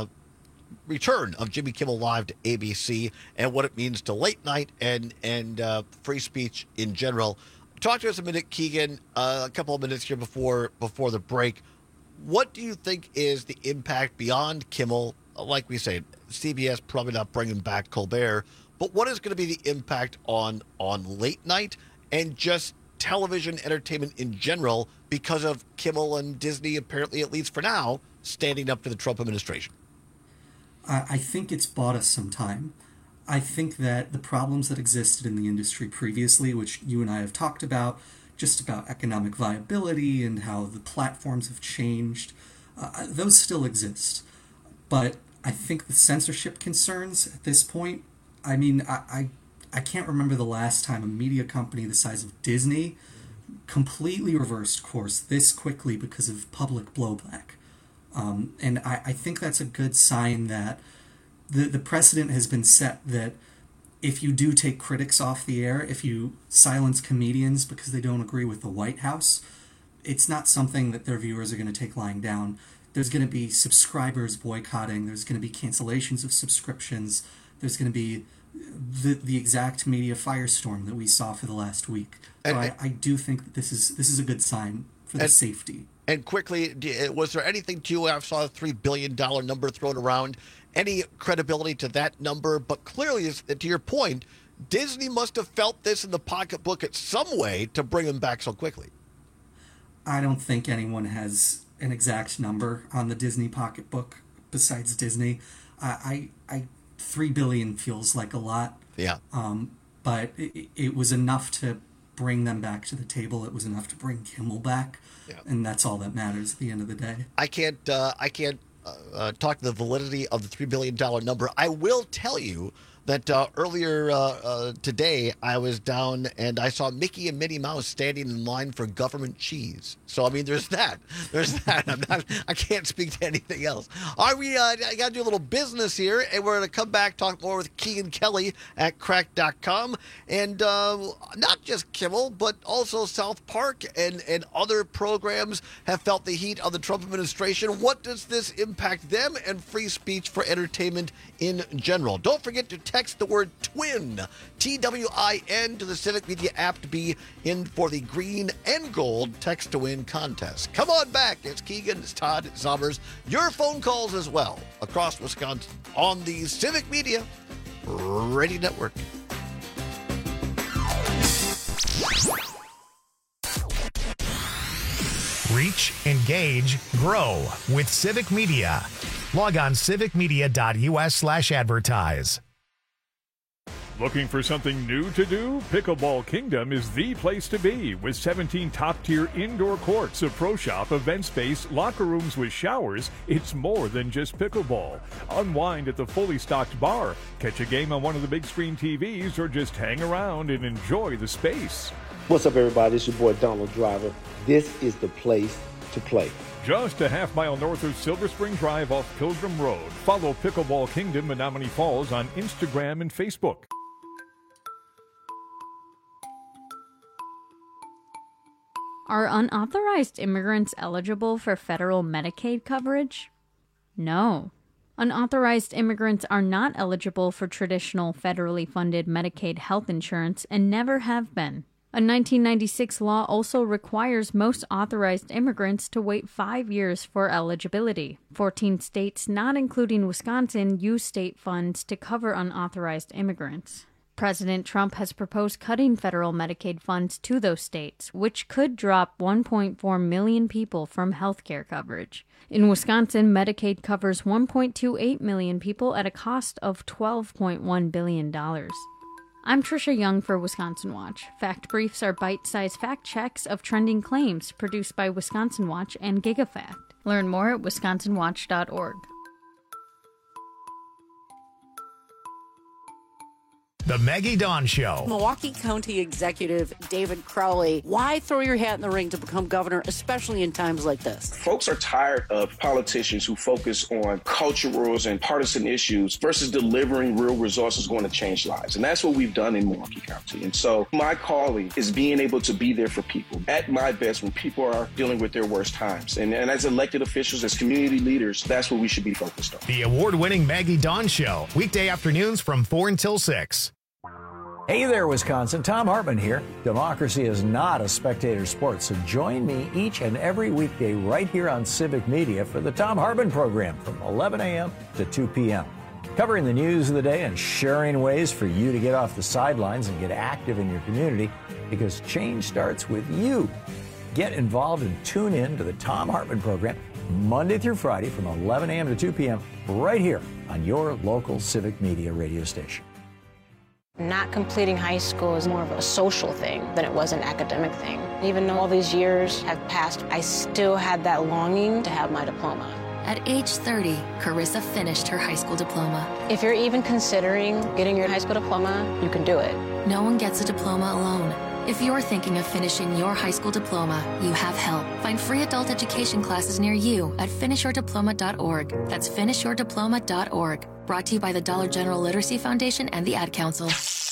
return of Jimmy Kimmel Live to ABC and what it means to late night and free speech in general. Talk to us a minute, Keegan, a couple of minutes here before the break. What do you think is the impact beyond Kimmel? Like we say, CBS probably not bringing back Colbert, but what is going to be the impact on late night and just television entertainment in general because of Kimmel and Disney, apparently, at least for now, standing up to the Trump administration? I think it's bought us some time. I think that the problems that existed in the industry previously, which you and I have talked about, just about economic viability and how the platforms have changed, those still exist. But I think the censorship concerns at this point, I mean, I can't remember the last time a media company the size of Disney completely reversed course this quickly because of public blowback. And I think that's a good sign that the precedent has been set that if you do take critics off the air, if you silence comedians because they don't agree with the White House, it's not something that their viewers are going to take lying down. There's going to be subscribers boycotting. There's going to be cancellations of subscriptions. There's going to be the exact media firestorm that we saw for the last week. So I do think that this is a good sign for the safety. And quickly, was there anything to you? I saw a $3 billion number thrown around. Any credibility to that number? But clearly, to your point, Disney must have felt this in the pocketbook at some way to bring him back so quickly. I don't think anyone has an exact number on the Disney pocketbook besides Disney. I $3 billion feels like a lot. Yeah. But it was enough to bring them back to the table. It was enough to bring Kimmel back. Yeah. And that's all that matters at the end of the day. I can't talk the validity of the $3 billion number. I will tell you that earlier today I was down and I saw Mickey and Minnie Mouse standing in line for government cheese. So I mean, there's that. I can't speak to anything else. All right, I got to do a little business here, and we're going to come back, talk more with Keegan Kelly at Cracked.com, and not just Kimmel, but also South Park and other programs have felt the heat of the Trump administration. What does this impact them and free speech for entertainment in general? Don't forget to text the word TWIN, TWIN, to the Civic Media app to be in for the green and gold text to win contest. Come on back. It's Keegan, it's Todd, it's Zommers. Your phone calls as well across Wisconsin on the Civic Media Radio Network. Reach, engage, grow with Civic Media. Log on civicmedia.us/advertise. Looking for something new to do? Pickleball Kingdom is the place to be, with 17 top-tier indoor courts, a pro shop, event space, locker rooms with showers. It's more than just pickleball. Unwind at the fully stocked bar, catch a game on one of the big screen TVs, or just hang around and enjoy the space. What's up, everybody? It's your boy Donald Driver. This is the place to play. Just a half-mile north of Silver Spring Drive off Pilgrim Road. Follow Pickleball Kingdom Menominee Falls on Instagram and Facebook. Are unauthorized immigrants eligible for federal Medicaid coverage? No. Unauthorized immigrants are not eligible for traditional federally funded Medicaid health insurance and never have been. A 1996 law also requires most authorized immigrants to wait 5 years for eligibility. 14 states, not including Wisconsin, use state funds to cover unauthorized immigrants. President Trump has proposed cutting federal Medicaid funds to those states, which could drop 1.4 million people from health care coverage. In Wisconsin, Medicaid covers 1.28 million people at a cost of $12.1 billion. I'm Trisha Young for Wisconsin Watch. Fact Briefs are bite-sized fact checks of trending claims produced by Wisconsin Watch and GigaFact. Learn more at wisconsinwatch.org. The Maggie Dawn Show. Milwaukee County Executive David Crowley, why throw your hat in the ring to become governor, especially in times like this? Folks are tired of politicians who focus on cultural and partisan issues versus delivering real resources going to change lives. And that's what we've done in Milwaukee County. And so my calling is being able to be there for people at my best when people are dealing with their worst times. And as elected officials, as community leaders, that's what we should be focused on. The award-winning Maggie Dawn Show. Weekday afternoons from 4 until 6. Hey there, Wisconsin. Tom Hartman here. Democracy is not a spectator sport, so join me each and every weekday right here on Civic Media for the Tom Hartman program from 11 a.m. to 2 p.m. Covering the news of the day and sharing ways for you to get off the sidelines and get active in your community, because change starts with you. Get involved and tune in to the Tom Hartman program Monday through Friday from 11 a.m. to 2 p.m. right here on your local Civic Media radio station. Not completing high school is more of a social thing than it was an academic thing. Even though all these years have passed, I still had that longing to have my diploma. At age 30, Carissa finished her high school diploma. If you're even considering getting your high school diploma, you can do it. No one gets a diploma alone. If you're thinking of finishing your high school diploma, you have help. Find free adult education classes near you at finishyourdiploma.org. That's finishyourdiploma.org. Brought to you by the Dollar General Literacy Foundation and the Ad Council.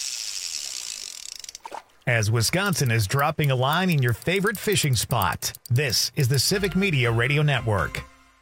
As Wisconsin is dropping a line in your favorite fishing spot, this is the Civic Media Radio Network.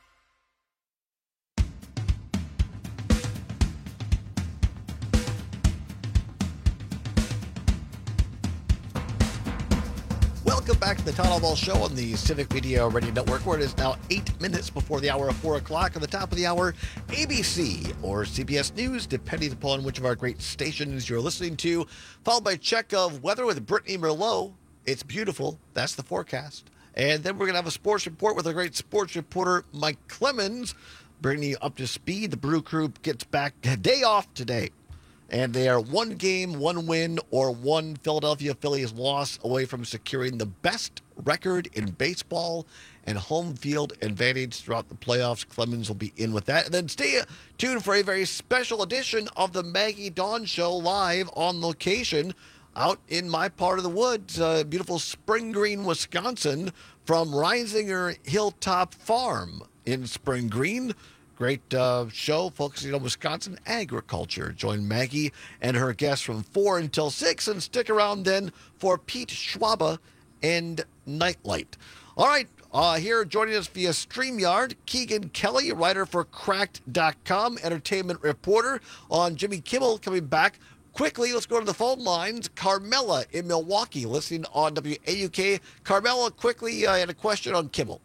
Welcome back to the Todd Ball Show on the Civic Media Radio Network, where it is now 8 minutes before the hour of 4 o'clock. At the top of the hour, ABC or CBS News, depending upon which of our great stations you're listening to, followed by a check of weather with Brittany Merlot. It's beautiful. That's the forecast. And then we're going to have a sports report with our great sports reporter, Mike Clemens, bringing you up to speed. The Brew Crew gets back a day off today. And they are one game, one win, or one Philadelphia Phillies loss away from securing the best record in baseball and home field advantage throughout the playoffs. Clemens will be in with that. And then stay tuned for a very special edition of the Maggie Dawn Show live on location out in my part of the woods, beautiful Spring Green, Wisconsin, from Reinsinger Hilltop Farm in Spring Green. Great show focusing on Wisconsin agriculture. Join Maggie and her guests from 4 until 6, and stick around then for Pete Schwaba and Nightlight. All right, here joining us via StreamYard, Keegan Kelly, writer for Cracked.com, entertainment reporter on Jimmy Kimmel, coming back. Quickly, let's go to the phone lines. Carmela in Milwaukee, listening on WAUK. Carmela, quickly, I had a question on Kimmel.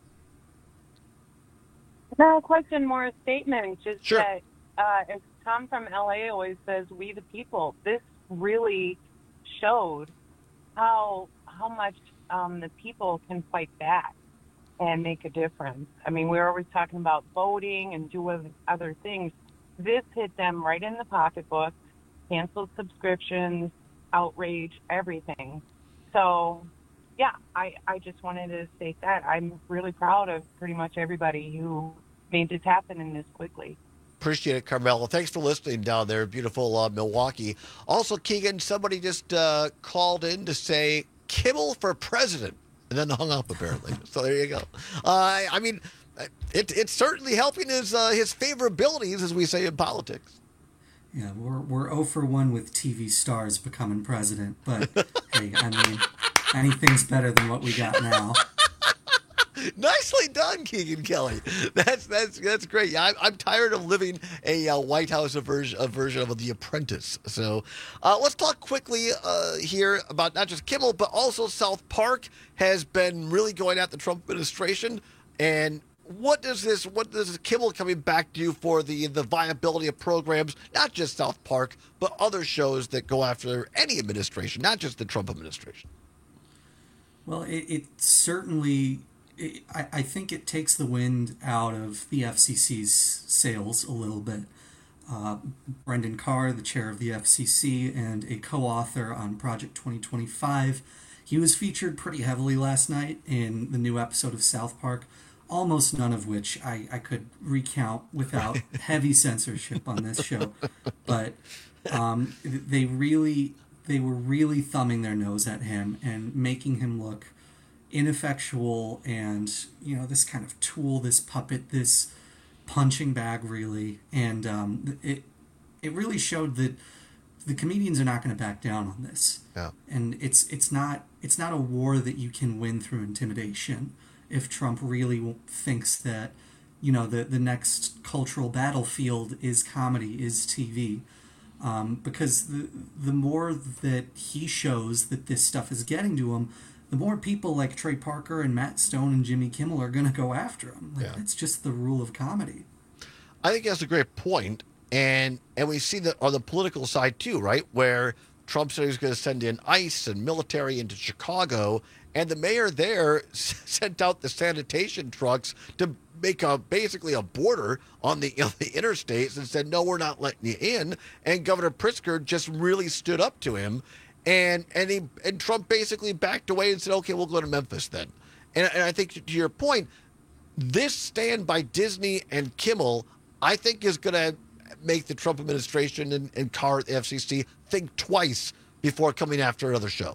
No, a question, more a statement. Just sure. That, as Tom from LA always says, we the people. This really showed how much the people can fight back and make a difference. I mean, we're always talking about voting and do other things. This hit them right in the pocketbook. canceled subscriptions, outrage, everything. So, yeah, I just wanted to state that. I'm really proud of pretty much everybody who made this happen in this quickly. Appreciate it, Carmela. Thanks for listening down there, beautiful Milwaukee. Also, Keegan, somebody just called in to say Kimmel for president, and then hung up apparently. So there you go. I mean, it's certainly helping his favorabilities, as we say in politics. Yeah, we're 0 for 1 with TV stars becoming president, but hey, I mean, anything's better than what we got now. Nicely done, Keegan Kelly. That's great. Yeah, I'm tired of living a White House version of The Apprentice. So let's talk quickly here about not just Kimmel, but also South Park has been really going at the Trump administration. And what does Kimmel coming back to you for the viability of programs, not just South Park, but other shows that go after any administration, not just the Trump administration? Well, it certainly... I think it takes the wind out of the FCC's sails a little bit. Brendan Carr, the chair of the FCC and a co-author on Project 2025, he was featured pretty heavily last night in the new episode of South Park, almost none of which I could recount without heavy censorship on this show. But they were really thumbing their nose at him and making him look ineffectual and, you know, this kind of tool, this puppet, this punching bag, really. And it really showed that the comedians are not going to back down on this. Yeah. And it's not a war that you can win through intimidation. If Trump really thinks that, you know, the next cultural battlefield is comedy, is TV. Because the more that he shows that this stuff is getting to him, the more people like Trey Parker and Matt Stone and Jimmy Kimmel are going to go after him. It's just the rule of comedy. I think that's a great point. And we see that on the political side too, right? Where Trump said he was going to send in ICE and military into Chicago, and the mayor there sent out the sanitation trucks to make basically a border on the interstates and said, no, we're not letting you in. And Governor Pritzker just really stood up to him. And Trump basically backed away and said, okay, we'll go to Memphis then. And I think to your point, this stand by Disney and Kimmel, I think is going to make the Trump administration and Carr at the FCC think twice before coming after another show.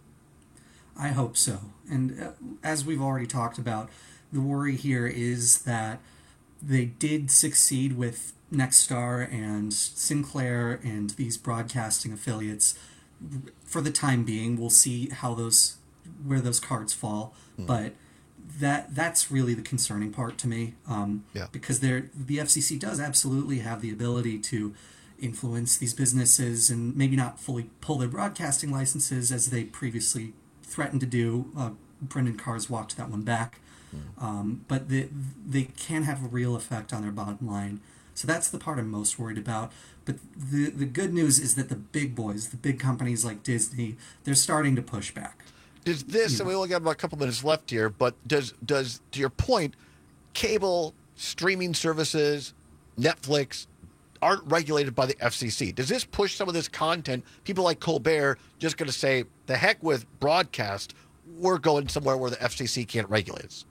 I hope so. And as we've already talked about, the worry here is that they did succeed with Nexstar and Sinclair and these broadcasting affiliates. For the time being, we'll see where those cards fall. But that's really the concerning part to me. Because the FCC does absolutely have the ability to influence these businesses and maybe not fully pull their broadcasting licenses as they previously threatened to do. Brendan Carr's walked that one back. But they can have a real effect on their bottom line. So that's the part I'm most worried about. But the good news is that the big boys, the big companies like Disney, they're starting to push back. Does this, and we only got about a couple minutes left here, but does to your point, cable, streaming services, Netflix aren't regulated by the FCC. Does this push some of this content? People like Colbert just going to say, the heck with broadcast, we're going somewhere where the FCC can't regulate us.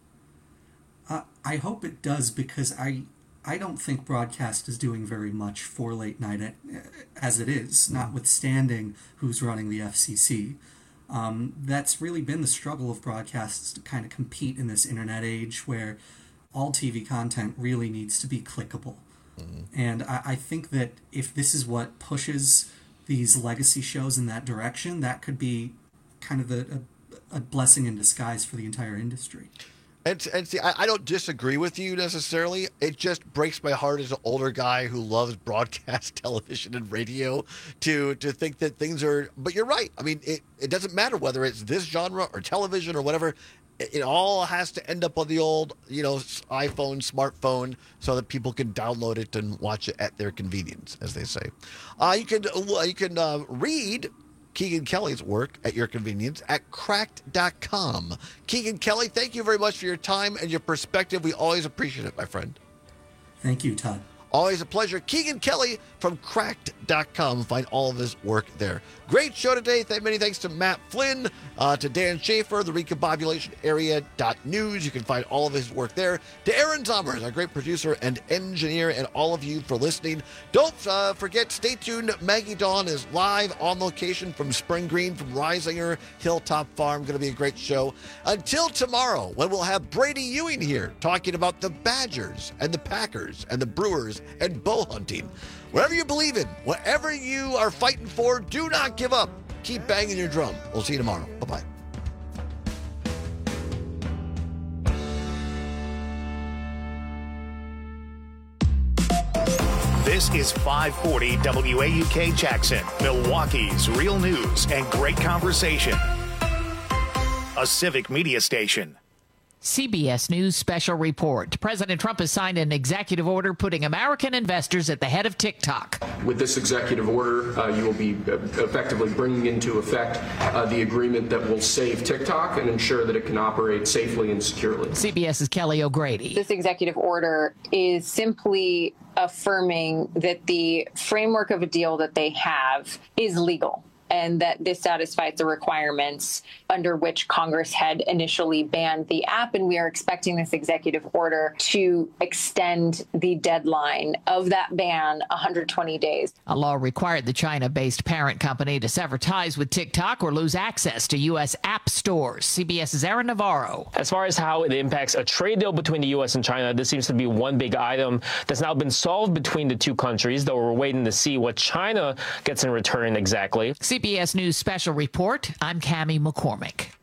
I hope it does, because I don't think broadcast is doing very much for late night as it is, notwithstanding who's running the FCC. That's really been the struggle of broadcasts to kind of compete in this internet age where all TV content really needs to be clickable. And I think that if this is what pushes these legacy shows in that direction, that could be kind of a blessing in disguise for the entire industry. And see, I don't disagree with you necessarily. It just breaks my heart as an older guy who loves broadcast television and radio to think that things are... But you're right. I mean, it doesn't matter whether it's this genre or television or whatever. It all has to end up on the old, iPhone, smartphone, so that people can download it and watch it at their convenience, as they say. You can read Keegan Kelly's work at your convenience at cracked.com. Keegan Kelly, thank you very much for your time and your perspective. We always appreciate it, my friend. Thank you, Todd. Always a pleasure. Keegan Kelly from cracked.com. BenJarba.com. Find all of his work there. Great show today. Many thanks to Matt Flynn, to Dan Schaefer, the Recombobulation Area.news. You can find all of his work there. To Aaron Summers, our great producer and engineer, and all of you for listening. Don't forget, stay tuned. Maggie Dawn is live on location from Spring Green, from Risinger Hilltop Farm. Going to be a great show. Until tomorrow, when we'll have Brady Ewing here talking about the Badgers and the Packers and the Brewers and bow hunting. Whatever you believe in, whatever you are fighting for, do not give up. Keep banging your drum. We'll see you tomorrow. Bye-bye. This is 540 WAUK Jackson, Milwaukee's real news and great conversation. A civic media station. CBS News special report. President Trump has signed an executive order putting American investors at the head of TikTok. With this executive order, you will be effectively bringing into effect the agreement that will save TikTok and ensure that it can operate safely and securely. CBS's Kelly O'Grady. This executive order is simply affirming that the framework of a deal that they have is legal, and that this satisfies the requirements under which Congress had initially banned the app. And we are expecting this executive order to extend the deadline of that ban 120 days. A law required the China-based parent company to sever ties with TikTok or lose access to U.S. app stores. CBS's Aaron Navarro. As far as how it impacts a trade deal between the U.S. and China, this seems to be one big item that's now been solved between the two countries, though we're waiting to see what China gets in return exactly. CBS News special report. I'm Cammie McCormick.